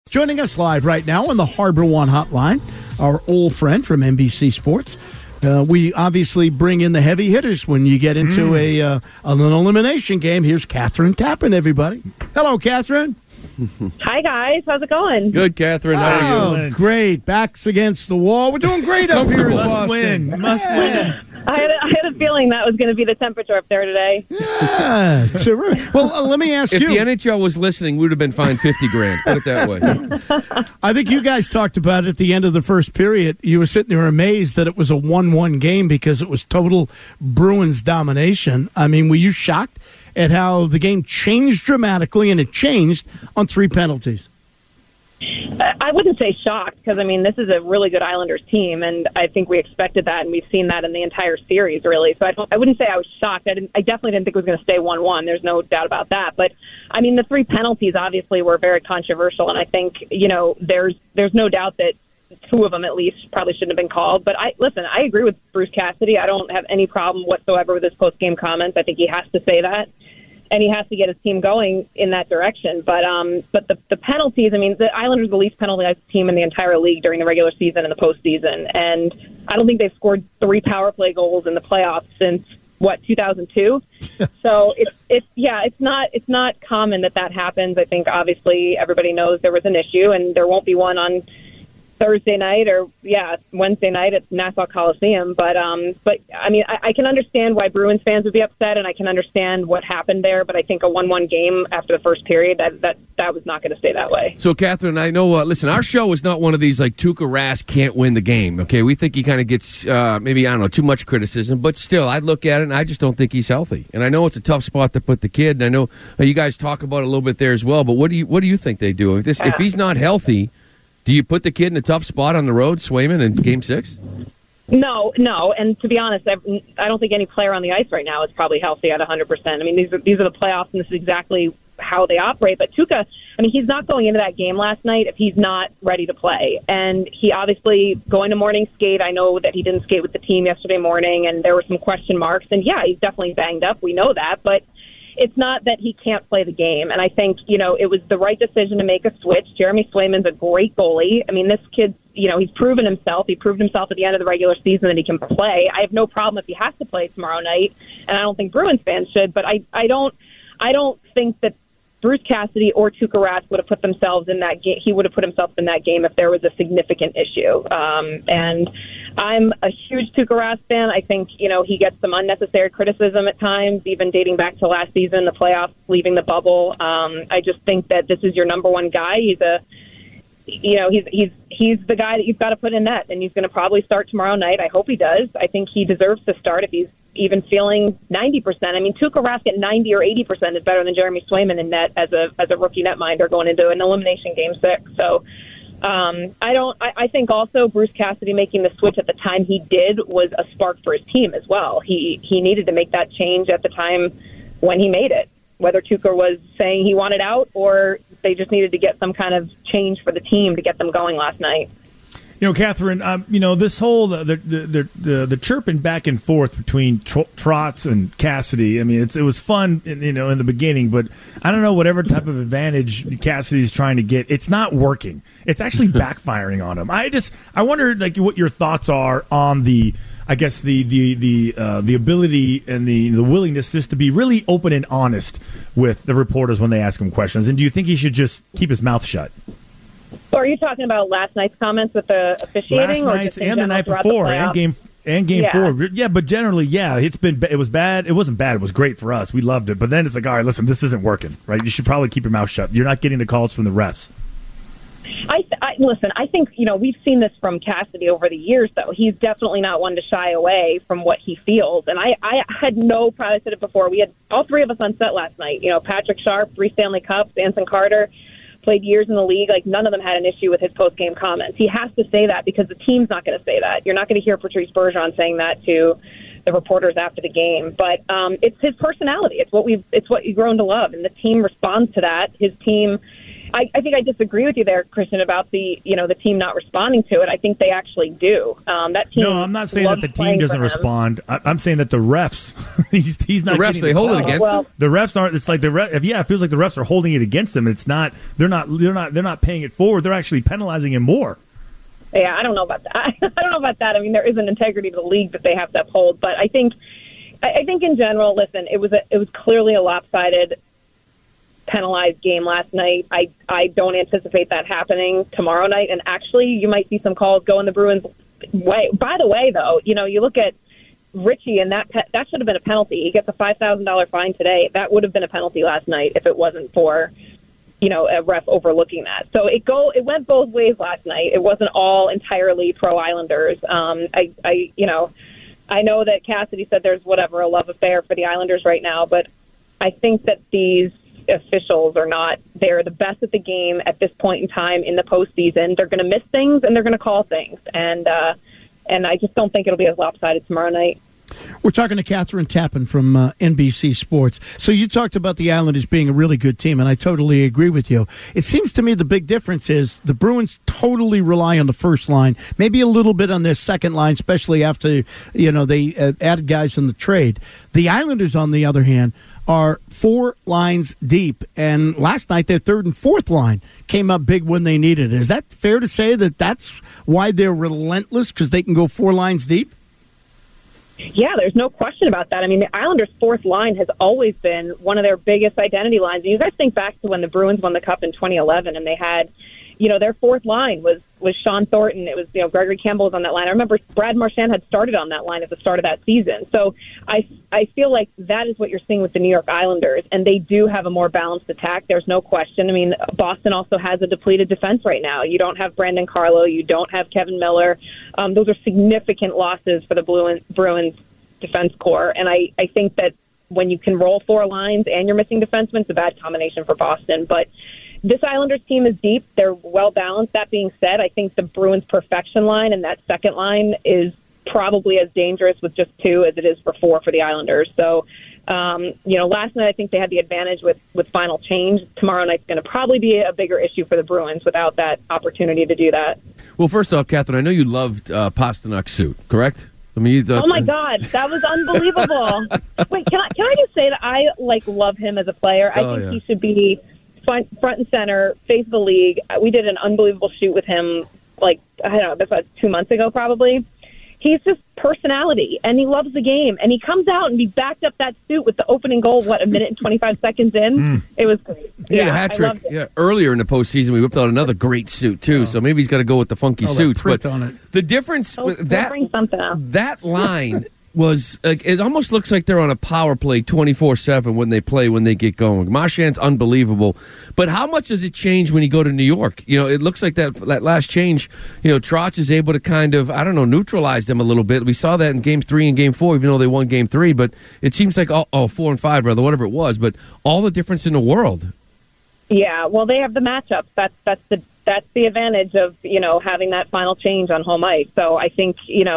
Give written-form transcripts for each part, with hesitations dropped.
Joining us live right now on the Harbor One Hotline, our old friend from NBC Sports. We obviously bring in the heavy hitters when you get into an elimination game. Here's Catherine Tappan, everybody. Hello, Catherine. Hi, guys. How's it going? Good, Catherine. How are you? Great. Backs against the wall. We're doing great up here in Boston. Must win. I had a feeling that was going to be the temperature up there today. Yeah. Terrific. Well, let me ask If you. the NHL was listening, we would have been fined $50,000. Put it that way. I think you guys talked about it at the end of the first period. You were sitting there amazed that it was a 1-1 game because it was total Bruins domination. I mean, were you shocked at how the game changed dramatically, and it changed on 3 penalties? I wouldn't say shocked because, I mean, this is a really good Islanders team, and I think we expected that, and we've seen that in the entire series, really. So I wouldn't say I was shocked. I definitely didn't think it was going to stay 1-1. There's no doubt about that. But, I mean, the 3 penalties obviously were very controversial, and I think, there's no doubt that 2 of them at least probably shouldn't have been called. But I agree with Bruce Cassidy. I don't have any problem whatsoever with his post-game comments. I think he has to say that, and he has to get his team going in that direction. But the penalties, I mean, the Islanders are the least penalized team in the entire league during the regular season and the postseason. And I don't think they've scored 3 power play goals in the playoffs since, 2002? So it's not common that happens. I think obviously everybody knows there was an issue, and there won't be one on Thursday night or Wednesday night at Nassau Coliseum. But I mean, I can understand why Bruins fans would be upset, and I can understand what happened there. But I think a 1-1 game after the first period, that was not going to stay that way. So, Catherine, I know. Listen, our show is not one of these like Tuukka Rask can't win the game. Okay, we think he kind of gets maybe too much criticism, but still, I look at it and I just don't think he's healthy. And I know it's a tough spot to put the kid. And I know you guys talk about it a little bit there as well. But what do you think they do if he's not healthy? Do you put the kid in a tough spot on the road, Swayman, in Game 6? No. And to be honest, I don't think any player on the ice right now is probably healthy at 100%. I mean, these are the playoffs, and this is exactly how they operate. But Tuukka, I mean, he's not going into that game last night if he's not ready to play. And he obviously going to morning skate. I know that he didn't skate with the team yesterday morning, and there were some question marks. And, yeah, he's definitely banged up. We know that. But it's not that he can't play the game. And I think, it was the right decision to make a switch. Jeremy Swayman's a great goalie. I mean, this kid, he's proven himself. He proved himself at the end of the regular season that he can play. I have no problem if he has to play tomorrow night, and I don't think Bruins fans should. But I don't think that Bruce Cassidy or Tuukka Rask would have put themselves in that game. He would have put himself in that game if there was a significant issue. And I'm a huge Tuukka Rask fan. I think, he gets some unnecessary criticism at times, even dating back to last season, the playoffs, leaving the bubble. I just think that this is your number one guy. He's the guy that you've got to put in net, and he's going to probably start tomorrow night. I hope he does. I think he deserves to start if he's even feeling 90%. I mean, Tuukka Rask at 90 or 80% is better than Jeremy Swayman in net as a rookie netminder going into an elimination Game 6. So I think also Bruce Cassidy making the switch at the time he did was a spark for his team as well. He needed to make that change at the time when he made it, whether Tuukka was saying he wanted out or they just needed to get some kind of change for the team to get them going last night. Catherine, this whole the chirping back and forth between Trotz and Cassidy. I mean, it was fun, in the beginning, but I don't know whatever type of advantage Cassidy's trying to get. It's not working. It's actually backfiring on him. I wonder what your thoughts are on the ability and the willingness just to be really open and honest with the reporters when they ask him questions. And do you think he should just keep his mouth shut? So are you talking about last night's comments with the officiating? Last night's and the night before, and game 4. Yeah, but generally, it was bad. It wasn't bad. It was great for us. We loved it. But then it's like, all right, listen, this isn't working, right? You should probably keep your mouth shut. You're not getting the calls from the refs. Listen, I think, we've seen this from Cassidy over the years, though. He's definitely not one to shy away from what he feels. And I had no problem. I said it before. We had all 3 of us on set last night. Patrick Sharp, 3 Stanley Cups, Anson Carter, played years in the league. None of them had an issue with his post-game comments. He has to say that because the team's not going to say that. You're not going to hear Patrice Bergeron saying that to the reporters after the game. But it's his personality. It's what you've grown to love, and the team responds to that. His team I think I disagree with you there, Christian, about the team not responding to it. I think they actually do. That team. No, I'm not saying that the team doesn't respond. I'm saying that the refs, he's not. The refs, they hold it against them. The refs aren't. It's like it feels like the refs are holding it against them. It's not. They're not paying it forward. They're actually penalizing him more. Yeah, I don't know about that. I don't know about that. I mean, there is an integrity to the league that they have to uphold, but I think in general, listen, it was clearly a lopsided, penalized game last night. I don't anticipate that happening tomorrow night, and actually you might see some calls go in the Bruins' way. By the way, though, you look at Richie, and that should have been a penalty. He gets a $5,000 fine today. That would have been a penalty last night if it wasn't for a ref overlooking that. So it went both ways last night. It wasn't all entirely pro Islanders. I know that Cassidy said there's a love affair for the Islanders right now, but I think that these officials they're the best at the game at this point in time in the postseason. They're going to miss things and they're going to call things. And I just don't think it'll be as lopsided tomorrow night. We're talking to Catherine Tappan from NBC Sports. So you talked about the Islanders being a really good team, and I totally agree with you. It seems to me the big difference is the Bruins totally rely on the first line, maybe a little bit on their second line, especially after they added guys in the trade. The Islanders, on the other hand, are 4 lines deep, and last night their third and fourth line came up big when they needed it. Is that fair to say that that's why they're relentless, because they can go 4 lines deep? Yeah, there's no question about that. I mean, the Islanders' fourth line has always been one of their biggest identity lines. And you guys think back to when the Bruins won the Cup in 2011, and they had, their fourth line was Sean Thornton. It was, Gregory Campbell was on that line. I remember Brad Marchand had started on that line at the start of that season. So I feel like that is what you're seeing with the New York Islanders, and they do have a more balanced attack. There's no question. I mean, Boston also has a depleted defense right now. You don't have Brandon Carlo. You don't have Kevin Miller. Those are significant losses for the Bruins defense core, and I think that when you can roll 4 lines and you're missing defensemen, it's a bad combination for Boston. But this Islanders team is deep. They're well-balanced. That being said, I think the Bruins' perfection line and that second line is probably as dangerous with just 2 as it is for 4 for the Islanders. So, last night I think they had the advantage with final change. Tomorrow night's going to probably be a bigger issue for the Bruins without that opportunity to do that. Well, first off, Catherine, I know you loved Pasternak's suit, correct? I mean, oh my God, that was unbelievable! Wait, can I just say that I love him as a player? I think he should be front and center, face of the league. We did an unbelievable shoot with him, that's 2 months ago probably. He's just personality, and he loves the game, and he comes out and he backed up that suit with the opening goal, a minute and 25 seconds in? It was great. He had a hat trick. Yeah, earlier in the postseason, we whipped out another great suit, too, so maybe he's got to go with the funky suits. But on it. The difference, that line was, it almost looks like they're on a power play 24/7 when they get going. Marchand's unbelievable. But how much does it change when you go to New York? It looks like that last change, Trotz is able to kind of, neutralize them a little bit. We saw that in Game 3 and Game 4, even though they won Game 3. But it seems like, 4 and 5, rather, whatever it was. But all the difference in the world. Yeah, well, they have the matchups. That's the advantage of, having that final change on home ice. So I think,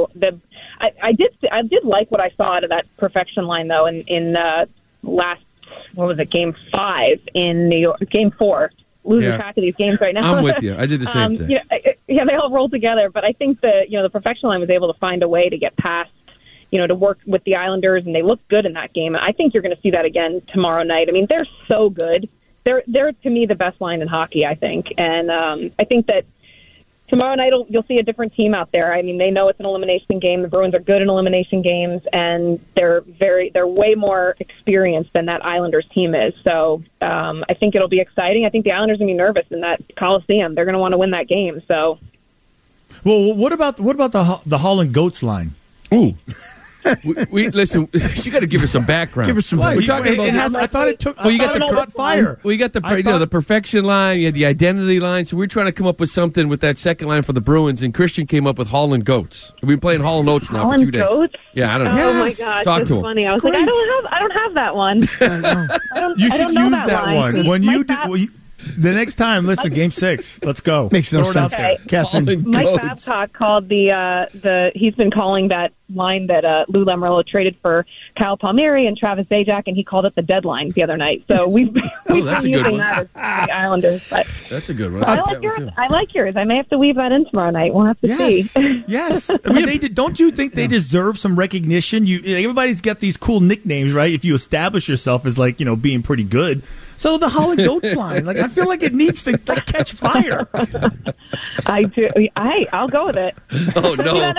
I did like what I saw out of that perfection line, though, in last, Game 5 in New York, Game 4. Losing track of these games right now. I'm with you. I did the same thing. Yeah, they all rolled together, but I think the perfection line was able to find a way to get past, to work with the Islanders, and they looked good in that game. And I think you're going to see that again tomorrow night. I mean, they're so good. They're to me the best line in hockey, I think, and I think that tomorrow night you'll see a different team out there. I mean, they know it's an elimination game. The Bruins are good in elimination games, and they're way more experienced than that Islanders team is. So I think it'll be exciting. I think the Islanders are going to be nervous in that Coliseum. They're going to want to win that game. So, well, what about the Holland Goats line? Ooh. We listen. She got to give us some background. Give us some. We're talking about. I thought it took. Well, you got the caught fire. Well, you got the perfection line. You had the identity line. So we're trying to come up with something with that second line for the Bruins. And Christian came up with Holland Goats. We've been playing Holland Oats now for 2 days. Goats? Yeah, I don't know. Oh my gosh, talk that's to him. Funny. I was like, I don't have that one. You should use that one when you do. The next time, listen, Game 6. Let's go. Makes no sense. Okay. Catherine. Mike Babcock called he's been calling that line that Lou Lamoriello traded for Kyle Palmieri and Travis Zajac, and he called it the deadline the other night. So we've been using that as the Islanders. But that's a good one. I like yours. I may have to weave that in tomorrow night. We'll have to see. Yes. I mean, don't you think they deserve some recognition? Everybody's got these cool nicknames, right? If you establish yourself as being pretty good. So the Holland Goats line, I feel like it needs to catch fire. I do. I'll go with it. Oh no!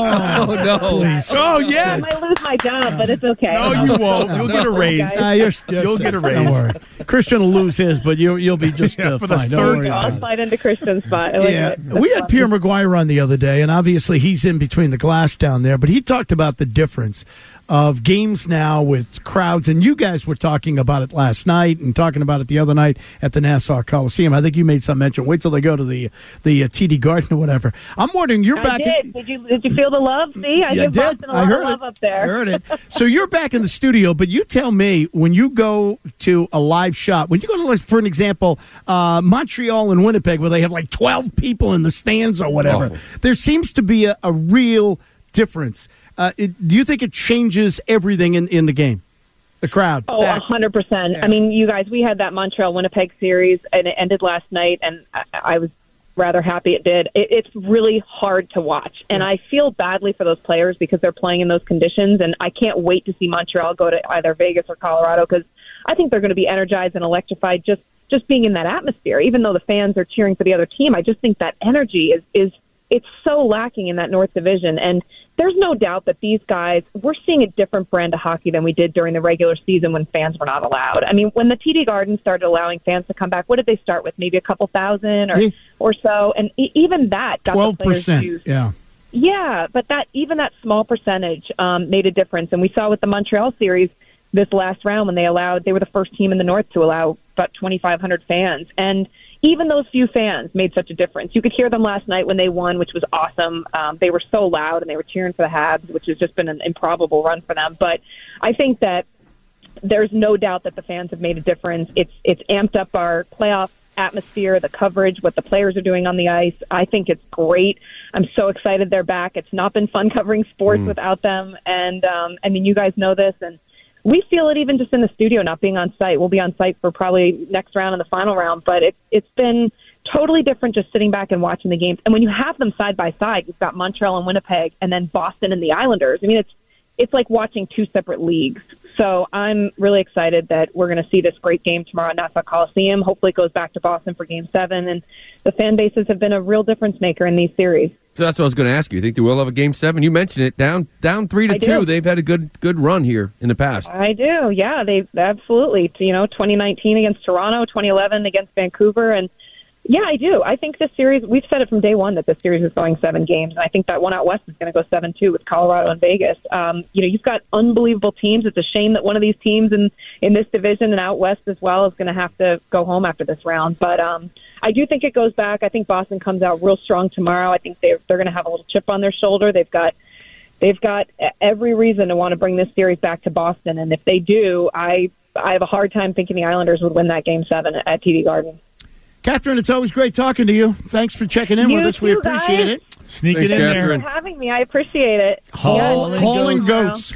Oh no! Please. Oh yes! I might lose my job, but it's okay. No, you won't. You'll get a raise. You'll get a raise. Don't worry. Christian will lose his, but you'll be just for the fine. third time. I'll slide into Christian's spot. I like it. We had Pierre Maguire on the other day, and obviously he's in between the glass down there, but he talked about the difference of games now with crowds, and you guys were talking about it last night and talking about it the other night at the Nassau Coliseum. I think you made some mention. Wait till they go to the TD Garden or whatever. I'm wondering, you're back. Did you feel the love? See, I give Boston a lot of love up there. I heard it. So you're back in the studio, but you tell me, when you go to a live shot, when you go to, for an example, Montreal and Winnipeg, where they have 12 people in the stands or whatever, there seems to be a real difference. Do you think it changes everything in the game? The crowd? Oh, 100%. Yeah. I mean, you guys, we had that Montreal-Winnipeg series, and it ended last night, and I was rather happy it did. It's really hard to watch, and I feel badly for those players because they're playing in those conditions, and I can't wait to see Montreal go to either Vegas or Colorado because I think they're going to be energized and electrified just being in that atmosphere. Even though the fans are cheering for the other team, I just think that energy is it's so lacking in that North Division, and there's no doubt that these guys, we're seeing a different brand of hockey than we did during the regular season when fans were not allowed. I mean, when the TD Garden started allowing fans to come back, what did they start with? Maybe a couple thousand or so? And even that got 12%, yeah. Yeah, but even that small percentage made a difference. And we saw with the Montreal series this last round when they were the first team in the North to allow about 2,500 fans. And even those few fans made such a difference. You could hear them last night when they won, which was awesome. They were so loud, and they were cheering for the Habs, which has just been an improbable run for them. But I think that there's no doubt that the fans have made a difference. It's amped up our playoff atmosphere, the coverage, what the players are doing on the ice. I think it's great. I'm so excited they're back. It's not been fun covering sports without them. And, I mean, you guys know this, and we feel it even just in the studio, not being on site. We'll be on site for probably next round and the final round, but it's been totally different just sitting back and watching the games. And when you have them side by side, you've got Montreal and Winnipeg and then Boston and the Islanders. I mean, it's like watching two separate leagues. So I'm really excited that we're going to see this great game tomorrow at Nassau Coliseum. Hopefully it goes back to Boston for Game 7. And the fan bases have been a real difference maker in these series. So that's what I was going to ask you. You think they will have a Game 7? You mentioned it. Down 3-2. They've had a good run here in the past. I do. Yeah, they've absolutely. 2019 against Toronto, 2011 against Vancouver, and yeah, I do. I think this series, we've said it from day one that this series is going 7 games, and I think that one out west is going to go 7-2 with Colorado and Vegas. You've got unbelievable teams. It's a shame that one of these teams in this division and out west as well is going to have to go home after this round. But I do think it goes back. I think Boston comes out real strong tomorrow. I think they're going to have a little chip on their shoulder. They've got every reason to want to bring this series back to Boston, and if they do, I have a hard time thinking the Islanders would win that Game 7 at TD Garden. Catherine, it's always great talking to you. Thanks for checking in with us. We appreciate it. Sneak it in there. Thanks for having me. I appreciate it. Hauling goats.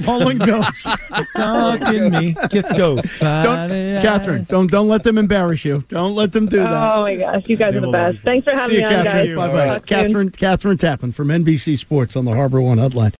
Talking me. Let's go. Catherine, don't let them embarrass you. Don't let them do that. Oh, my gosh. You guys are the best. Thanks for having me on, Catherine. guys. Bye-bye. Catherine Tappan from NBC Sports on the Harbor One Hotline.